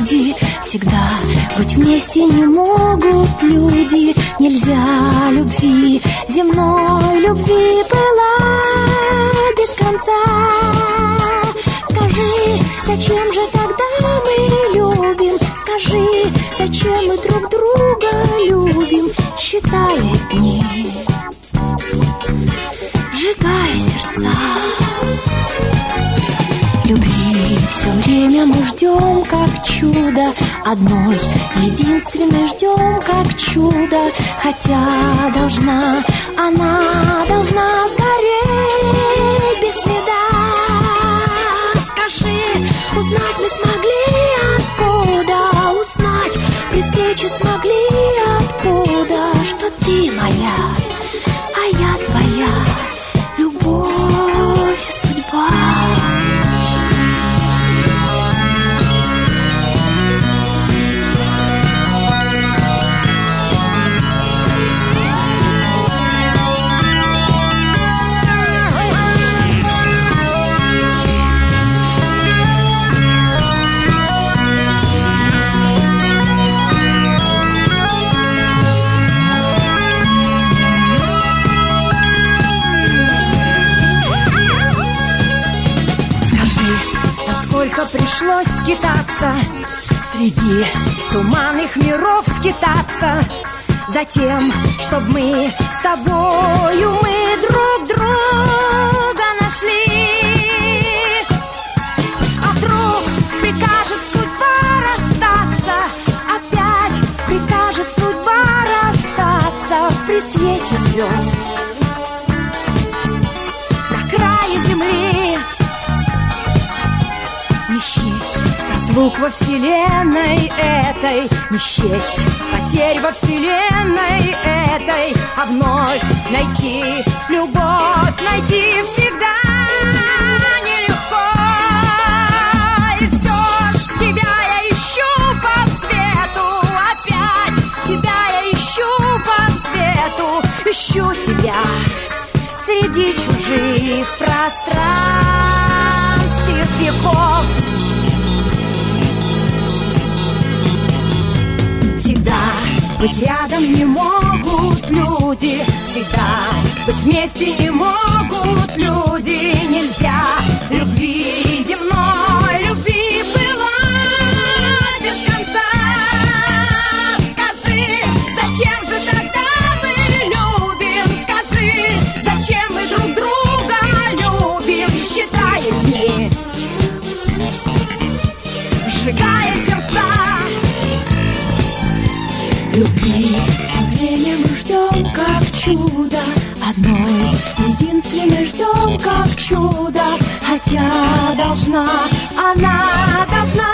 люди. Всегда быть вместе не могут люди. Нельзя любви, земной любви была без конца. Скажи, зачем же тогда мы любим? Скажи, зачем мы друг друга любим? Считая дни, сжигая сердца. Любви все время мы ждем, как чудо. Одной единственной ждем, как чудо. Хотя она должна сгореть без следа. Скажи, узнать мы смогли откуда? Узнать при встрече смогли откуда? Что ты моя, а я твоя, любовь и судьба. Сколько пришлось скитаться, среди туманных миров скитаться, затем, чтоб мы с тобою мы друг друга нашли. А вдруг прикажет судьба расстаться, опять прикажет судьба расстаться при свете звезд на крае земли. Не счесть разлук во вселенной этой, не счесть потерь во вселенной этой, а вновь найти любовь, найти всегда нелегко. И все ж тебя я ищу по свету, опять тебя я ищу по свету, ищу тебя среди чужих пространств и веков. Всегда быть рядом не могут люди, всегда быть вместе не могут люди. Нельзя любви земной, любви была без конца. Скажи, зачем же тогда мы любим? Скажи, зачем мы друг друга любим? Считая дни, сжигая сердца. Любви все время мы ждем, как чудо. Одной единственной ждем, как чудо. Хотя она должна